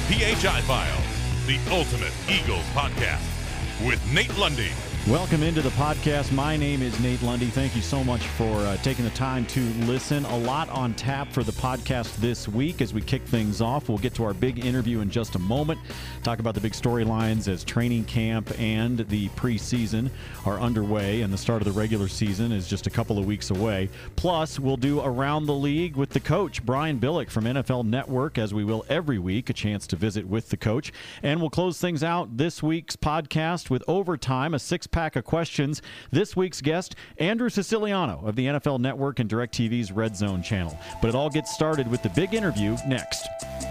PHI Files, the ultimate Eagles podcast with Nate Lundy. Welcome into the podcast. My name is Nate Lundy. Thank you so much for taking the time to listen. A lot on tap for the podcast this week as we kick things off. We'll get to our big interview in just a moment. Talk about the big storylines as training camp and the preseason are underway, and the start of the regular season is just a couple of weeks away. Plus, we'll do Around the League with the coach, Brian Billick from NFL Network, as we will every week, a chance to visit with the coach. And we'll close things out this week's podcast with Overtime, a six-pack of questions. This week's guest, Andrew Siciliano of the NFL Network and DirecTV's Red Zone channel. But it all gets started with the big interview next.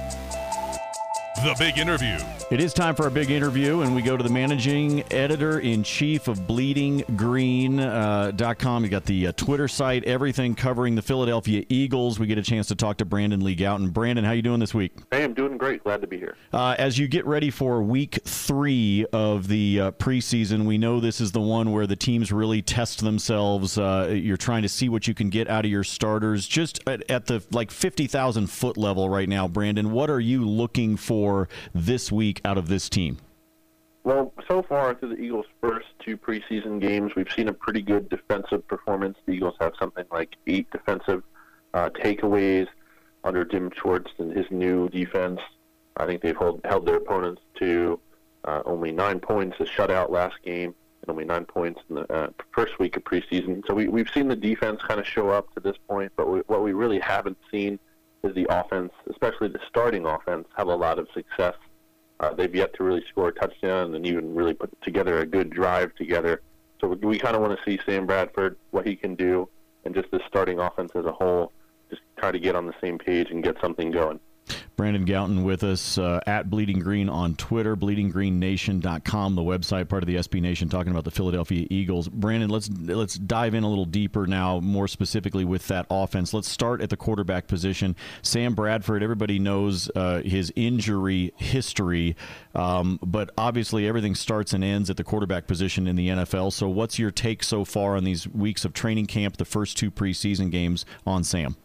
The big interview. It is time for our big interview, and we go to the managing editor-in-chief of BleedingGreen.com. You got the Twitter site, everything covering the Philadelphia Eagles. We get a chance to talk to Brandon Lee Gowton. Brandon, how you doing this week? Hey, I'm doing great. Glad to be here. As you get ready for week 3 of the preseason, we know this is the one where the teams really test themselves. You're trying to see what you can get out of your starters. Just at the 50,000-foot level right now, Brandon, what are you looking for this week out of this team? Well, so far through the Eagles' first 2 preseason games, we've seen a pretty good defensive performance. The Eagles have something like 8 defensive takeaways under Jim Schwartz and his new defense. I think they've held their opponents to only 9 points, a shutout last game, and only 9 points in the first week of preseason. So we've seen the defense kind of show up to this point, but what we really haven't seen is the offense, especially the starting offense, have a lot of success. They've yet to really score a touchdown and even really put together a good drive together. So we kind of want to see Sam Bradford, what he can do, and just the starting offense as a whole, just try to get on the same page and get something going. Brandon Gowton with us at Bleeding Green on Twitter, bleedinggreennation.com, the website, part of the SB Nation, talking about the Philadelphia Eagles. Brandon, let's dive in a little deeper now, more specifically with that offense. Let's start at the quarterback position. Sam Bradford, everybody knows his injury history, but obviously everything starts and ends at the quarterback position in the NFL. So what's your take so far on these weeks of training camp, the first 2 preseason games on Sam?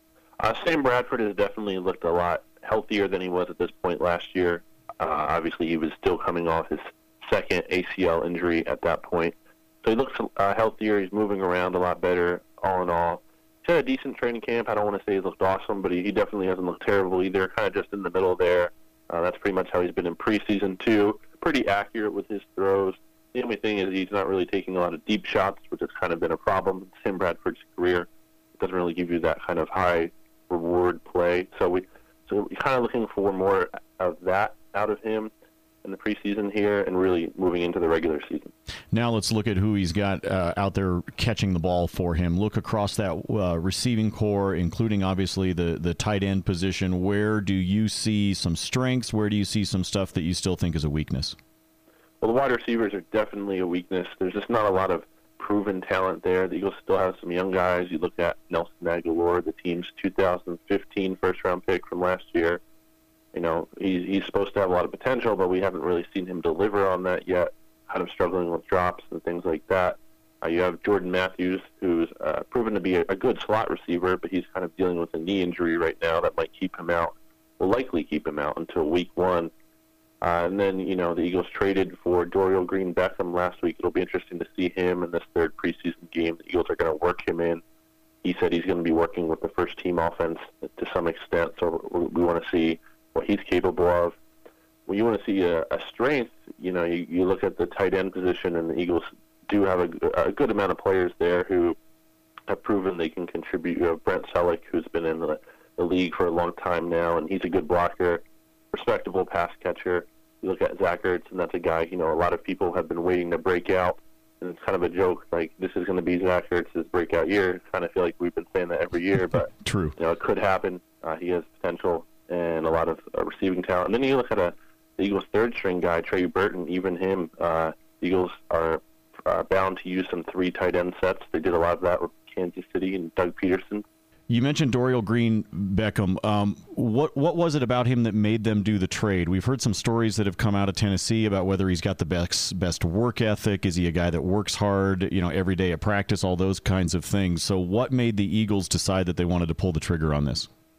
Sam Bradford has definitely looked a lot healthier than he was at this point last year. Obviously, he was still coming off his second ACL injury at that point. So he looks healthier. He's moving around a lot better, all in all. He's had a decent training camp. I don't want to say he's looked awesome, but he definitely hasn't looked terrible either, kind of just in the middle there. That's pretty much how he's been in preseason, too. Pretty accurate with his throws. The only thing is he's not really taking a lot of deep shots, which has kind of been a problem in Sam Bradford's career. It doesn't really give you that kind of high reward play. So we're kind of looking for more of that out of him in the preseason here and really moving into the regular season. Now let's look at who he's got out there catching the ball for him. Look across that receiving core, including obviously the tight end position. Where do you see some strengths? Where do you see some stuff that you still think is a weakness? Well, the wide receivers are definitely a weakness. There's just not a lot of proven talent there. The Eagles still have some young guys. You look at Nelson Agholor, the team's 2015 first-round pick from last year. You know, he's supposed to have a lot of potential, but we haven't really seen him deliver on that yet, kind of struggling with drops and things like that. You have Jordan Matthews, who's proven to be a good slot receiver, but he's kind of dealing with a knee injury right now that might keep him out, will likely keep him out until week 1. And then, you know, the Eagles traded for Dorial Green-Beckham last week. It'll be interesting to see him in this third preseason game. The Eagles are going to work him in. He said he's going to be working with the first-team offense to some extent, so we want to see what he's capable of. When you want to see a strength, you know, you look at the tight end position, and the Eagles do have a good amount of players there who have proven they can contribute. You have Brent Selleck, who's been in the league for a long time now, and he's a good blocker. Respectable pass catcher. You look at Zach Ertz, and that's a guy, you know, a lot of people have been waiting to break out, and it's kind of a joke, like, this is going to be Zach Ertz's breakout year. I kind of feel like we've been saying that every year, but True. You know, it could happen. He has potential and a lot of receiving talent. And then you look at the Eagles' third-string guy, Trey Burton, even him. The Eagles are bound to use some 3 tight end sets. They did a lot of that with Kansas City and Doug Peterson. You mentioned Dorial Green-Beckham. What was it about him that made them do the trade? We've heard some stories that have come out of Tennessee about whether he's got the best work ethic. Is he a guy that works hard, you know, every day at practice, all those kinds of things. So what made the Eagles decide that they wanted to pull the trigger on this?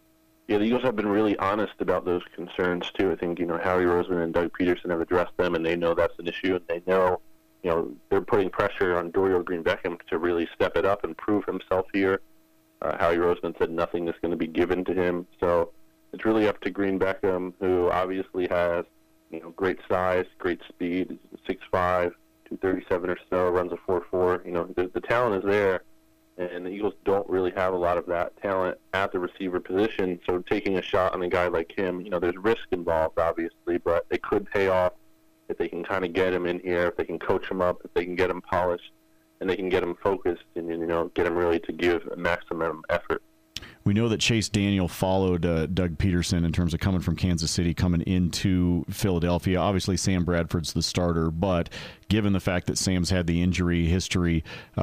Yeah, the Eagles have been really honest about those concerns, too. I think, Howie Roseman and Doug Peterson have addressed them, and they know that's an issue, and they know, they're putting pressure on Dorial Green-Beckham to really step it up and prove himself here. Howie Roseman said nothing is going to be given to him. So it's really up to Green-Beckham, who obviously has, great size, great speed, 6'5", 237 or so, runs a 4.4. The talent is there. And the Eagles don't really have a lot of that talent at the receiver position. So taking a shot on a guy like him, there's risk involved, obviously, but it could pay off if they can kind of get him in here, if they can coach him up, if they can get him polished, and they can get him focused and, get him really to give a maximum effort. We know that Chase Daniel followed Doug Peterson in terms of coming from Kansas City, coming into Philadelphia. Obviously, Sam Bradford's the starter, but given the fact that Sam's had the injury history,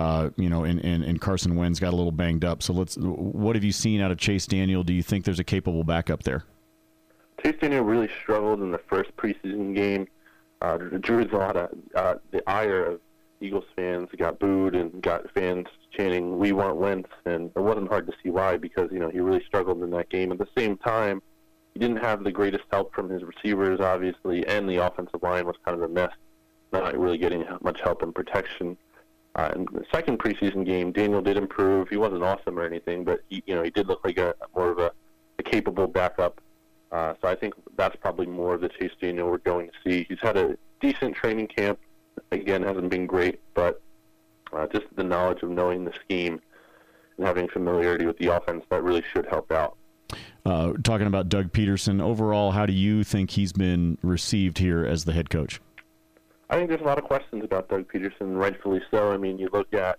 and Carson Wentz got a little banged up. So what have you seen out of Chase Daniel? Do you think there's a capable backup there? Chase Daniel really struggled in the first preseason game. Drew a lot of the ire of Eagles fans, got booed and got fans chanting, "We want Wentz," and it wasn't hard to see why, because he really struggled in that game. At the same time, he didn't have the greatest help from his receivers, obviously, and the offensive line was kind of a mess, not really getting much help and protection. In the second preseason game, Daniel did improve. He wasn't awesome or anything, but he did look like more of a capable backup. So I think that's probably more of the Chase Daniel we're going to see. He's had a decent training camp. Again, hasn't been great, but just the knowledge of knowing the scheme and having familiarity with the offense, that really should help out. Talking about Doug Peterson, overall, how do you think he's been received here as the head coach? I think there's a lot of questions about Doug Peterson, rightfully so. I mean, you look at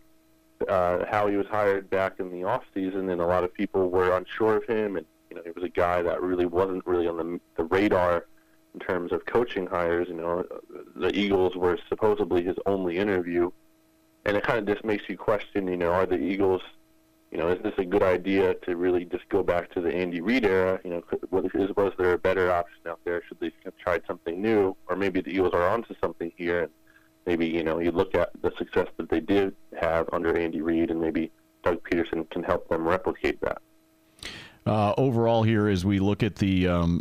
how he was hired back in the offseason, and a lot of people were unsure of him, and he was a guy that really wasn't really on the radar in terms of coaching hires. The Eagles were supposedly his only interview, and it kind of just makes you question, are the Eagles, is this a good idea to really just go back to the Andy Reid era? Was there a better option out there? Should they have tried something new? Or maybe the Eagles are onto something here, and maybe, you look at the success that they did have under Andy Reid, and maybe Doug Peterson can help them replicate that. Overall here, as we look at the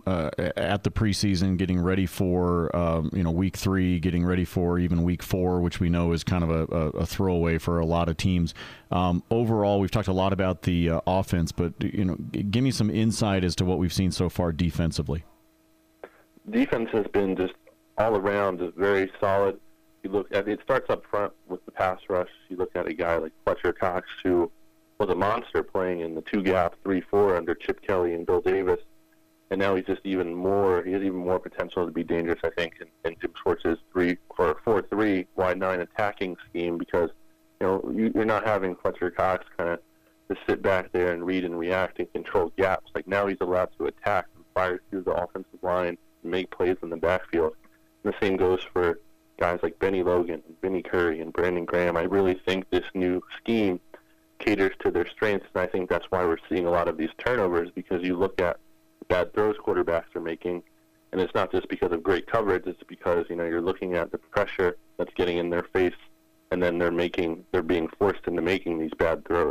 preseason, getting ready for week 3, getting ready for even week 4, which we know is kind of a throwaway for a lot of teams. Overall, we've talked a lot about the offense, but give me some insight as to what we've seen so far defensively. Defense has been just all around just very solid. You look at it starts up front with the pass rush. You look at a guy like Fletcher Cox, who was a monster playing in the 2-gap 3-4 under Chip Kelly and Bill Davis, and now he has even more potential to be dangerous, I think, in Jim Schwartz's 4-3 wide 9 attacking scheme, because you're not having Fletcher Cox kind of just sit back there and read and react and control gaps. Like, now he's allowed to attack and fire through the offensive line and make plays in the backfield. And the same goes for guys like Benny Logan, Vinny Curry, and Brandon Graham. I really think this new scheme caters to their strengths, and I think that's why we're seeing a lot of these turnovers, because you look at bad throws quarterbacks are making, and it's not just because of great coverage, it's because you're looking at the pressure that's getting in their face, and then they're being forced into making these bad throws.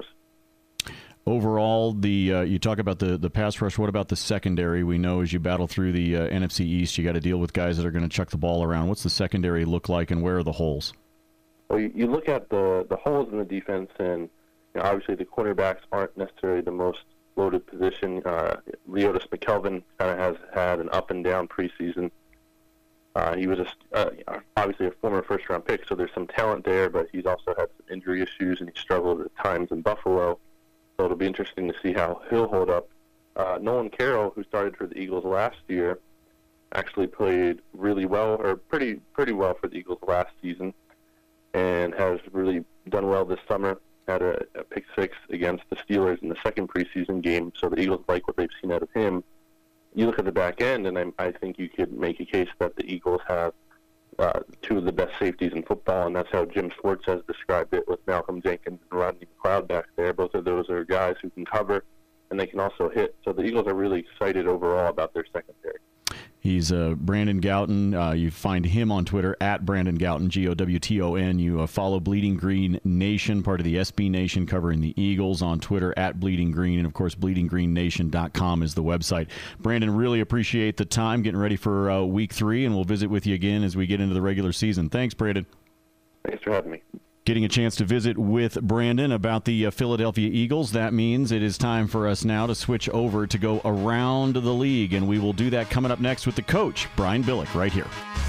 Overall, you talk about the pass rush. What about the secondary? We know as you battle through the NFC East, you got to deal with guys that are going to chuck the ball around. What's the secondary look like, and where are the holes? Well, you look at the holes in the defense, and obviously the cornerbacks aren't necessarily the most loaded position. Leotis McKelvin kind of has had an up and down preseason. He was obviously a former first-round pick, so there's some talent there, but he's also had some injury issues, and he struggled at times in Buffalo. So it'll be interesting to see how he'll hold up. Nolan Carroll, who started for the Eagles last year, actually played really well, or pretty well for the Eagles last season, and has really done well this summer. Had a pick 6 against the Steelers in the second preseason game, so the Eagles like what they've seen out of him. You look at the back end, and I think you could make a case that the Eagles have 2 of the best safeties in football, and that's how Jim Schwartz has described it, with Malcolm Jenkins and Rodney McLeod back there. Both of those are guys who can cover, and they can also hit. So the Eagles are really excited overall about their secondary. He's Brandon Gowton. You find him on Twitter at Brandon Gowton, Gowton. You follow Bleeding Green Nation, part of the SB Nation covering the Eagles, on Twitter at Bleeding Green. And, of course, bleedinggreennation.com is the website. Brandon, really appreciate the time getting ready for Week 3, and we'll visit with you again as we get into the regular season. Thanks, Brandon. Thanks for having me. Getting a chance to visit with Brandon about the Philadelphia Eagles. That means it is time for us now to switch over to go around the league, and we will do that coming up next with the coach, Brian Billick, right here.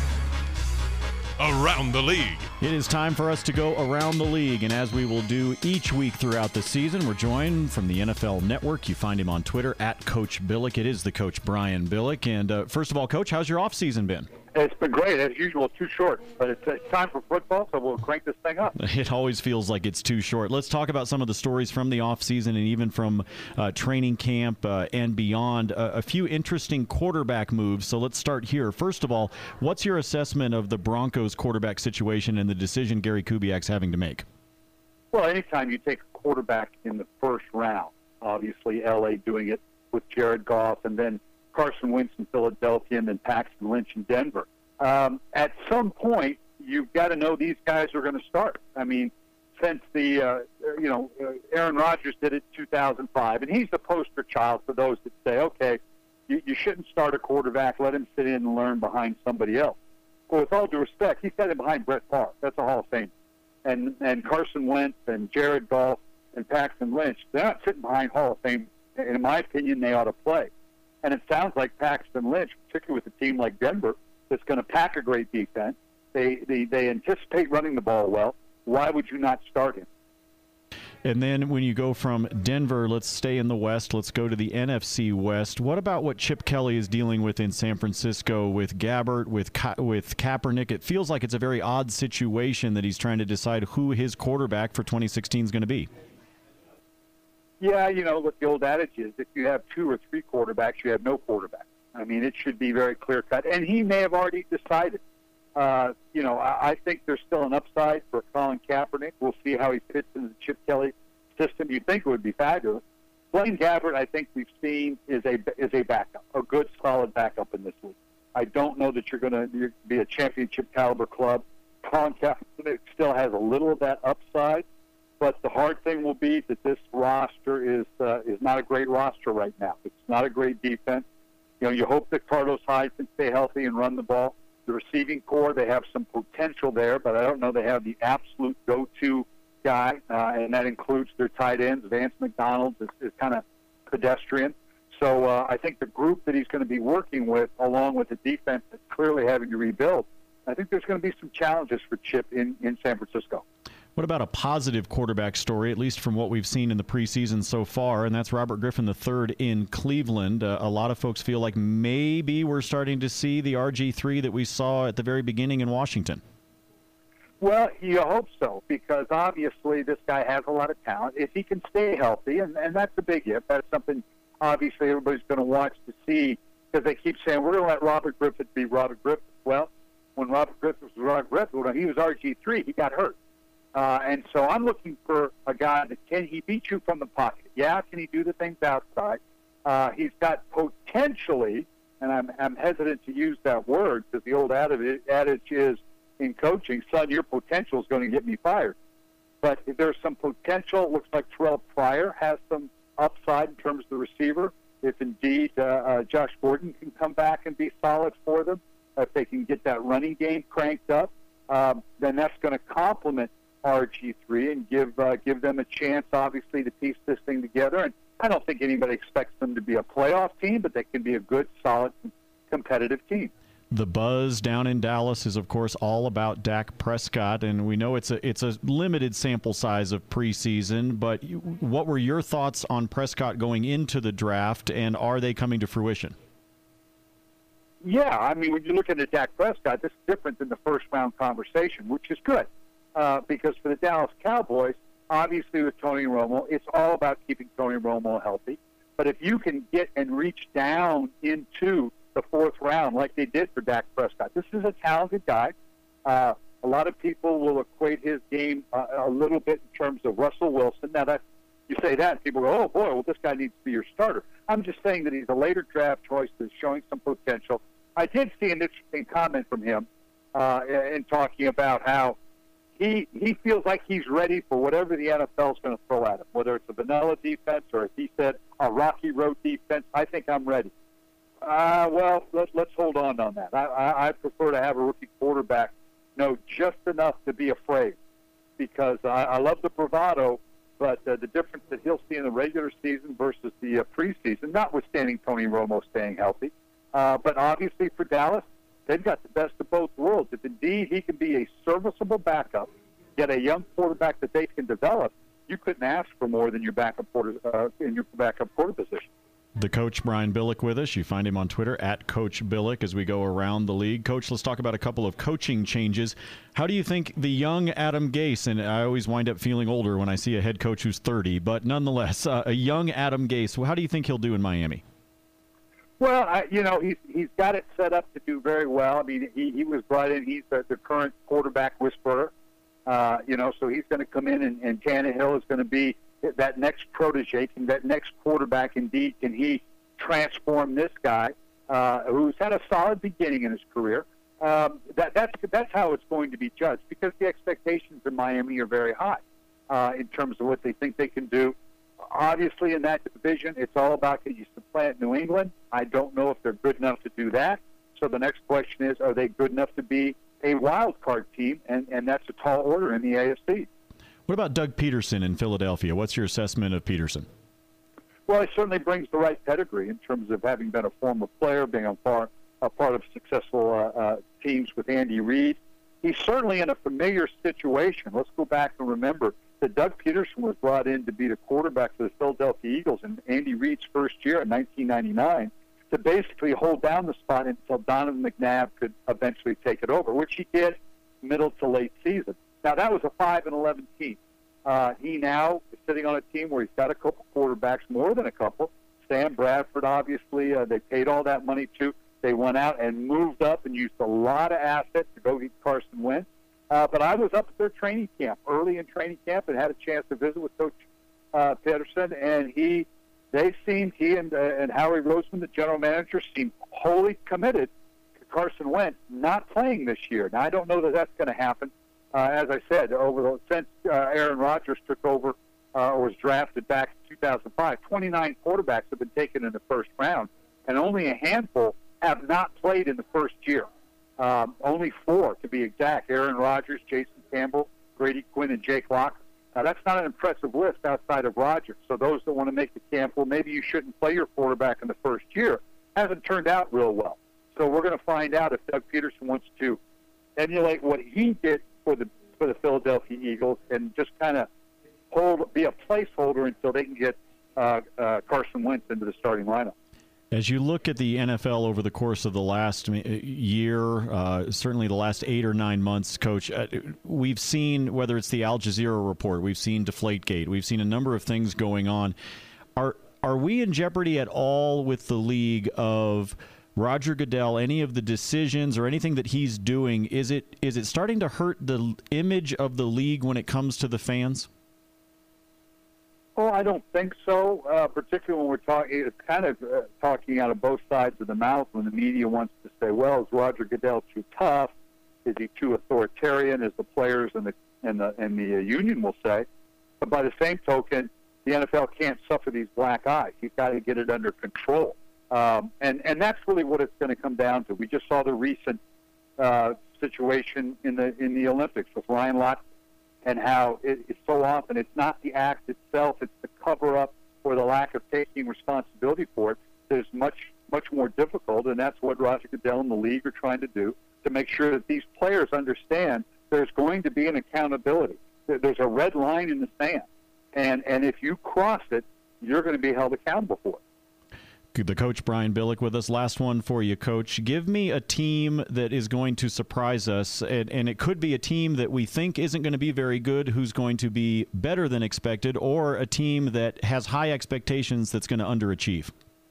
Around the League. It is time for us to go around the league, and as we will do each week throughout the season, we're joined from the NFL Network. You find him on Twitter at Coach Billick. It is the Coach Brian Billick. And first of all, Coach, how's your offseason been? It's been great. As usual, too short. But it's time for football, so we'll crank this thing up. It always feels like it's too short. Let's talk about some of the stories from the offseason and even from training camp and beyond. A few interesting quarterback moves, so let's start here. First of all, what's your assessment of the Broncos quarterback situation and the decision Gary Kubiak's having to make? Well, anytime you take a quarterback in the first round, obviously L.A. doing it with Jared Goff, and then Carson Wentz in Philadelphia, and then Paxton Lynch in Denver. At some point, you've got to know these guys are going to start. I mean, since Aaron Rodgers did it in 2005, and he's the poster child for those that say, okay, you shouldn't start a quarterback, let him sit in and learn behind somebody else. Well, with all due respect, he sat in behind Brett Favre. That's a Hall of Fame. And Carson Wentz and Jared Goff and Paxton Lynch, they're not sitting behind Hall of Fame. In my opinion, they ought to play. And it sounds like Paxton Lynch, particularly with a team like Denver, that's going to pack a great defense. They anticipate running the ball well. Why would you not start him? And then when you go from Denver, let's stay in the West. Let's go to the NFC West. What about what Chip Kelly is dealing with in San Francisco with Gabbert, with Kaepernick? It feels like it's a very odd situation that he's trying to decide who his quarterback for 2016 is going to be. Yeah, what the old adage is, if you have 2 or 3 quarterbacks, you have no quarterback. I mean, it should be very clear-cut. And he may have already decided. I think there's still an upside for Colin Kaepernick. We'll see how he fits into the Chip Kelly system. You'd think it would be fabulous. Blaine Gabbert, I think we've seen, is a backup, a good, solid backup in this league. I don't know that you're going to be a championship-caliber club. Colin Kaepernick still has a little of that upside. But the hard thing will be that this roster is not a great roster right now. It's not a great defense. You hope that Carlos Hyde can stay healthy and run the ball. The receiving core, they have some potential there, but I don't know they have the absolute go-to guy, and that includes their tight ends. Vance McDonald is kind of pedestrian. So I think the group that he's going to be working with, along with the defense that's clearly having to rebuild, I think there's going to be some challenges for Chip in San Francisco. What about a positive quarterback story, at least from what we've seen in the preseason so far, and that's Robert Griffin III in Cleveland. A lot of folks feel like maybe we're starting to see the RG3 that we saw at the very beginning in Washington. Well, you hope so, because obviously this guy has a lot of talent. If he can stay healthy, and that's a big if, that's something obviously everybody's going to watch to see, because they keep saying, we're going to let Robert Griffin be Robert Griffin. Well, when Robert Griffin was Robert Griffin, when he was RG3, he got hurt. And so I'm looking for a guy that can he beat you from the pocket? Yeah, can he do the things outside? He's got potentially, and I'm hesitant to use that word because the old adage is in coaching, son, your potential is going to get me fired. But there's some potential. It looks like Terrell Pryor has some upside in terms of the receiver. If indeed Josh Gordon can come back and be solid for them, if they can get that running game cranked up, then that's going to complement RG3 and give them a chance, obviously, to piece this thing together. And I don't think anybody expects them to be a playoff team, but they can be a good, solid, competitive team. The buzz down in Dallas is, of course, all about Dak Prescott, and we know it's a limited sample size of preseason, but what were your thoughts on Prescott going into the draft, and are they coming to fruition? Yeah, I mean, when you look at Dak Prescott, this is different than the first-round conversation, which is good. Because for the Dallas Cowboys, obviously with Tony Romo, it's all about keeping Tony Romo healthy. But if you can get and reach down into the 4th round like they did for Dak Prescott, this is a talented guy. A lot of people will equate his game a little bit in terms of Russell Wilson. Now, that you say that, people go, oh, boy, well, this guy needs to be your starter. I'm just saying that he's a later draft choice that's showing some potential. I did see an interesting comment from him in talking about how he feels like he's ready for whatever the NFL is going to throw at him, whether it's a vanilla defense or, as he said, a rocky road defense. I think I'm ready. Well, let's hold on that. I prefer to have a rookie quarterback know just enough to be afraid, because I love the bravado, but the difference that he'll see in the regular season versus the preseason, notwithstanding Tony Romo staying healthy, but obviously for Dallas, they've got the best of both worlds. If indeed he can be a serviceable backup, get a young quarterback that they can develop, you couldn't ask for more than your backup quarter in your backup quarter position. The coach, Brian Billick, with us. You find him on Twitter, @CoachBillick, as we go around the league. Coach, let's talk about a couple of coaching changes. How do you think the young Adam Gase, and I always wind up feeling older when I see a head coach who's 30, but nonetheless, a young Adam Gase, how do you think he'll do in Miami? Well, he's got it set up to do very well. I mean, he was brought in. He's the current quarterback whisperer. So he's going to come in, and Tannehill is going to be that next protege, that next quarterback. Indeed, can he transform this guy who's had a solid beginning in his career? That's how it's going to be judged, because the expectations in Miami are very high in terms of what they think they can do. Obviously, in that division, it's all about, can you supplant New England? I don't know if they're good enough to do that. So the next question is, are they good enough to be a wild card team? And that's a tall order in the AFC. What about Doug Peterson in Philadelphia? What's your assessment of Peterson? Well, he certainly brings the right pedigree in terms of having been a former player, being a part of successful teams with Andy Reid. He's certainly in a familiar situation. Let's go back and remember that Doug Peterson was brought in to be the quarterback for the Philadelphia Eagles in Andy Reid's first year in 1999 to basically hold down the spot until Donovan McNabb could eventually take it over, which he did middle to late season. Now, that was a 5-11 team. He now is sitting on a team where he's got a couple quarterbacks, more than a couple. Sam Bradford, obviously, they paid all that money to. They went out and moved up and used a lot of assets to go get Carson Wentz. But I was up at their training camp, early in training camp, and had a chance to visit with Coach Peterson. And he and Howie Roseman, the general manager, seemed wholly committed to Carson Wentz not playing this year. Now, I don't know that that's going to happen. As I said, since Aaron Rodgers took over or was drafted back in 2005, 29 quarterbacks have been taken in the first round, and only a handful have not played in the first year. Only 4, to be exact: Aaron Rodgers, Jason Campbell, Brady Quinn, and Jake Locker. Now, that's not an impressive list outside of Rodgers. So those that want to make the camp, well, maybe you shouldn't play your quarterback in the first year, hasn't turned out real well. So we're going to find out if Doug Peterson wants to emulate what he did for the Philadelphia Eagles and just kind of be a placeholder until they can get Carson Wentz into the starting lineup. As you look at the NFL over the course of the last year, certainly the last 8 or 9 months, Coach, we've seen, whether it's the Al Jazeera report, we've seen Deflategate, we've seen a number of things going on. Are we in jeopardy at all with the league of Roger Goodell, any of the decisions or anything that he's doing? Is it starting to hurt the image of the league when it comes to the fans? Well, I don't think so, particularly when we're talking, it's kind of talking out of both sides of the mouth when the media wants to say, well, is Roger Goodell too tough? Is he too authoritarian, as the players and the union will say? But by the same token, the NFL can't suffer these black eyes. He's got to get it under control. And that's really what it's going to come down to. We just saw the recent situation in the Olympics with Ryan Lochte, and how it's so often it's not the act itself, it's the cover-up or the lack of taking responsibility for it that is much more difficult, and that's what Roger Goodell and the league are trying to do, to make sure that these players understand there's going to be an accountability. There's a red line in the sand, and if you cross it, you're going to be held accountable for it. The coach, Brian Billick, with us. Last one for you, Coach. Give me a team that is going to surprise us, and it could be a team that we think isn't going to be very good, who's going to be better than expected, or a team that has high expectations that's going to underachieve.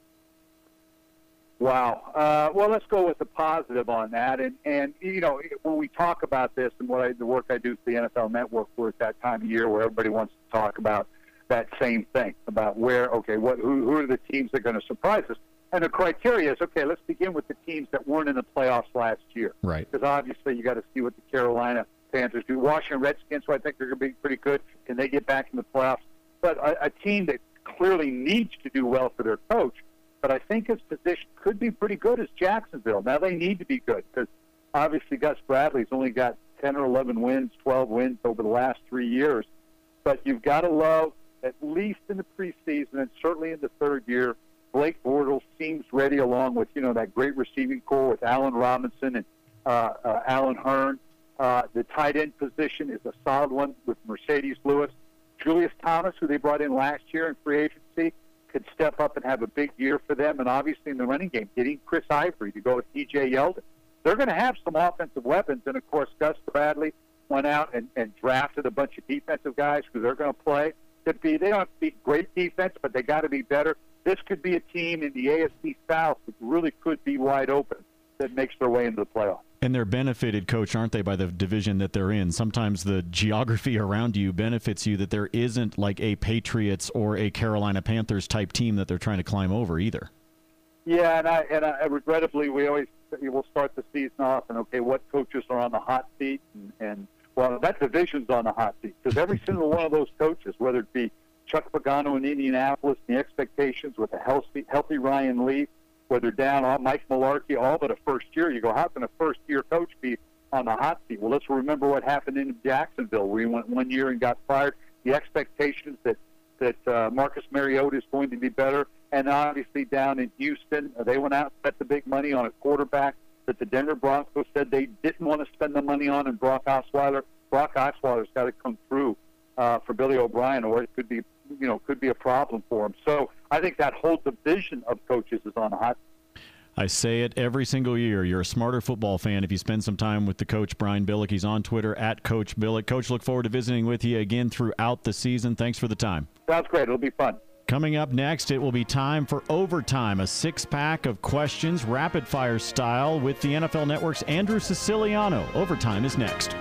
Wow. Well, let's go with the positive on that. And when we talk about this and the work I do for the NFL Network, we're at that time of year where everybody wants to talk about that same thing, about who are the teams that are going to surprise us. And the criteria is, okay, let's begin with the teams that weren't in the playoffs last year. Right. Because obviously you got to see what the Carolina Panthers do. Washington Redskins, who I think are going to be pretty good. Can they get back in the playoffs? But a team that clearly needs to do well for their coach, but I think his position could be pretty good, is Jacksonville. Now they need to be good because obviously Gus Bradley's only got 10 or 11 wins, 12 wins over the last 3 years. But you've got to love, at least in the preseason and certainly in the third year, Blake Bortles seems ready, along with, that great receiving core with Allen Robinson and Allen Hurn. The tight end position is a solid one with Mercedes Lewis. Julius Thomas, who they brought in last year in free agency, could step up and have a big year for them. And obviously in the running game, getting Chris Ivory to go with T.J. Yeldon. They're going to have some offensive weapons. And, of course, Gus Bradley went out and drafted a bunch of defensive guys who they're going to play. They don't have to be great defense, but they got to be better. This could be a team in the AFC South that really could be wide open that makes their way into the playoffs. And they're benefited, Coach, aren't they, by the division that they're in? Sometimes the geography around you benefits you, that there isn't like a Patriots or a Carolina Panthers type team that they're trying to climb over either. Yeah, and I regrettably, we'll start the season off and, okay, what coaches are on the hot seat? And well, that division's on the hot seat because every single one of those coaches, whether it be Chuck Pagano in Indianapolis, the expectations with a healthy Ryan Leaf, whether down on Mike Mularkey, all but a first year, you go, how can a first-year coach be on the hot seat? Well, let's remember what happened in Jacksonville, where he went 1 year and got fired. The expectations that Marcus Mariota is going to be better, and obviously down in Houston, they went out and spent the big money on a quarterback that the Denver Broncos said they didn't want to spend the money on, and Brock Osweiler. Brock Osweiler's got to come through for Billy O'Brien, or it could be a problem for him. So I think that whole division of coaches is on the hot. I say it every single year. You're a smarter football fan if you spend some time with the coach, Brian Billick. He's on Twitter at Coach Billick. Coach, look forward to visiting with you again throughout the season. Thanks for the time. Sounds great. It'll be fun. Coming up next, it will be time for Overtime, a six-pack of questions, rapid-fire style, with the NFL Network's Andrew Siciliano. Overtime is next.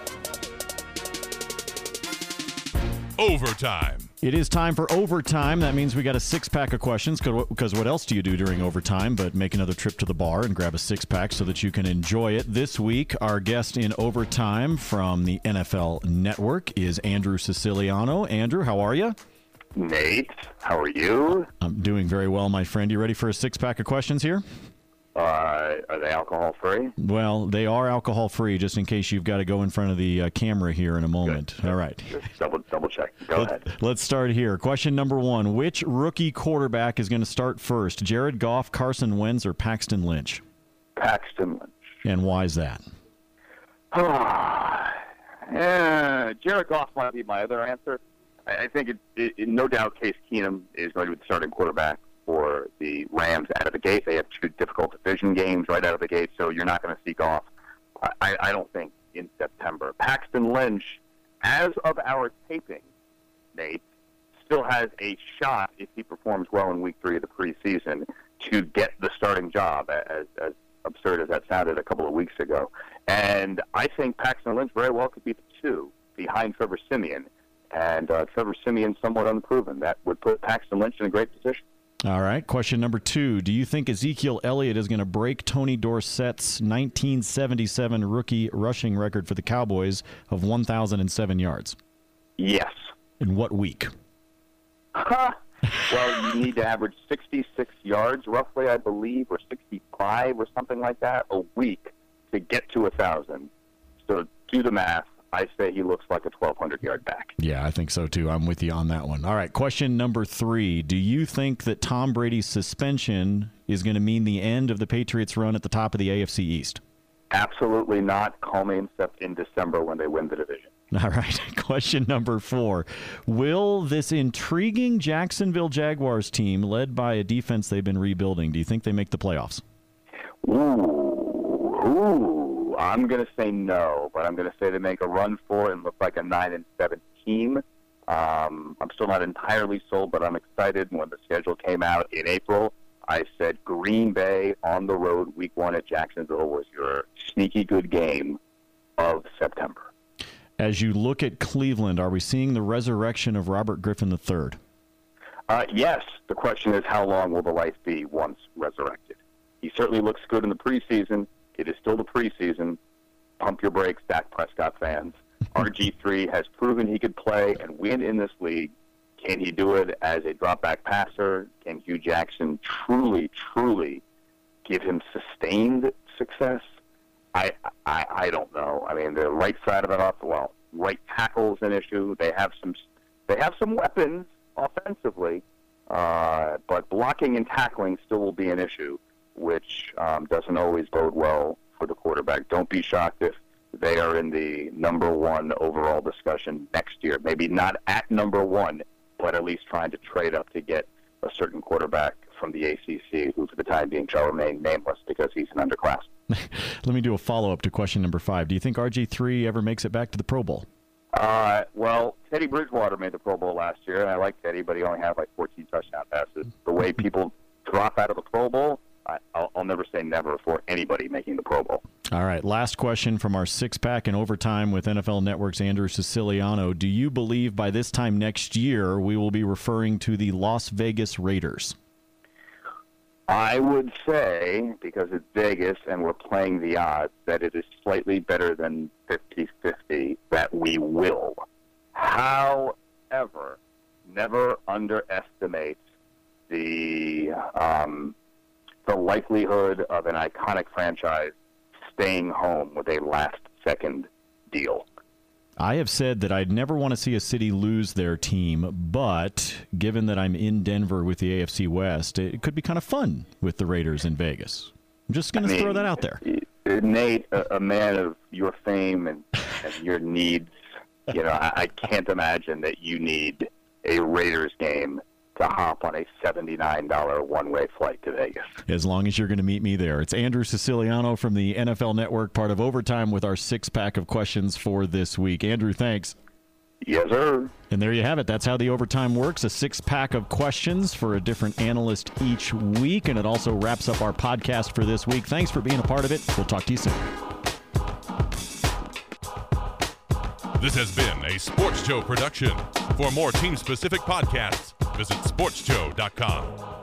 Overtime. It is time for Overtime. That means we got a six-pack of questions, because what else do you do during overtime but make another trip to the bar and grab a six-pack so that you can enjoy it? This week, our guest in Overtime from the NFL Network is Andrew Siciliano. Andrew, how are you? Nate, how are you? I'm doing very well, my friend. You ready for a six-pack of questions here? Are they alcohol-free? Well, they are alcohol-free, just in case you've got to go in front of the camera here in a moment. Good. All right. Just double check. Go ahead. Let's start here. Question number one. Which rookie quarterback is going to start first? Jared Goff, Carson Wentz, or Paxton Lynch? Paxton Lynch. And why is that? Jared Goff might be my other answer. I think no doubt Case Keenum is going to be the starting quarterback for the Rams out of the gate. They have two difficult division games right out of the gate, so you're not going to see Goff, I don't think, in September. Paxton Lynch, as of our taping, Nate, still has a shot, if he performs well in Week 3 of the preseason, to get the starting job, as absurd as that sounded a couple of weeks ago. And I think Paxton Lynch very well could be the 2 behind Trevor Siemian. And Trevor Siemian somewhat unproven. That would put Paxton Lynch in a great position. All right. Question number 2. Do you think Ezekiel Elliott is going to break Tony Dorsett's 1977 rookie rushing record for the Cowboys of 1,007 yards? Yes. In what week? Well, you need to average 66 yards, roughly, I believe, or 65 or something like that, a week to get to 1,000. So do the math. I say he looks like a 1,200-yard back. Yeah, I think so, too. I'm with you on that one. All right, question number 3. Do you think that Tom Brady's suspension is going to mean the end of the Patriots' run at the top of the AFC East? Absolutely not. Call me in December when they win the division. All right, question number 4. Will this intriguing Jacksonville Jaguars team, led by a defense they've been rebuilding, do you think they make the playoffs? Ooh. I'm going to say no, but I'm going to say they make a run for it and look like a 9-7 team. I'm still not entirely sold, but I'm excited. When the schedule came out in April, I said Green Bay on the road Week 1 at Jacksonville was your sneaky good game of September. As you look at Cleveland, are we seeing the resurrection of Robert Griffin III? Yes. The question is, how long will the lights be once resurrected? He certainly looks good in the preseason. It is still the preseason. Pump your brakes, Dak Prescott fans. RG3 has proven he could play and win in this league. Can he do it as a drop-back passer? Can Hugh Jackson truly give him sustained success? I don't know. I mean, the right side of it, well, right tackle's an issue. They have some weapons offensively, but blocking and tackling still will be an issue, which doesn't always bode well for the quarterback. Don't be shocked if they are in the number one overall discussion next year. Maybe not at number one, but at least trying to trade up to get a certain quarterback from the ACC, who for the time being shall remain nameless because he's an underclass. Let me do a follow-up to question number 5. Do you think RG3 ever makes it back to the Pro Bowl? Well, Teddy Bridgewater made the Pro Bowl last year, and I like Teddy, but he only had like 14 touchdown passes. The way people drop out of the Pro Bowl, I'll never say never for anybody making the Pro Bowl. All right, last question from our six-pack in overtime with NFL Network's Andrew Siciliano. Do you believe by this time next year we will be referring to the Las Vegas Raiders? I would say, because it's Vegas and we're playing the odds, that it is slightly better than 50-50 that we will. However, never underestimate the likelihood of an iconic franchise staying home with a last-second deal. I have said that I'd never want to see a city lose their team, but given that I'm in Denver with the AFC West, it could be kind of fun with the Raiders in Vegas. I'm just going to throw that out there. Nate, a man of your fame and your needs, I can't imagine that you need a Raiders game to hop on a $79 one-way flight to Vegas. As long as you're going to meet me there. It's Andrew Siciliano from the NFL Network, part of Overtime, with our six-pack of questions for this week. Andrew, thanks. Yes, sir. And there you have it. That's how the Overtime works, a six-pack of questions for a different analyst each week, and it also wraps up our podcast for this week. Thanks for being a part of it. We'll talk to you soon. This has been a Sports Show production. For more team-specific podcasts, visit sportsjoe.com.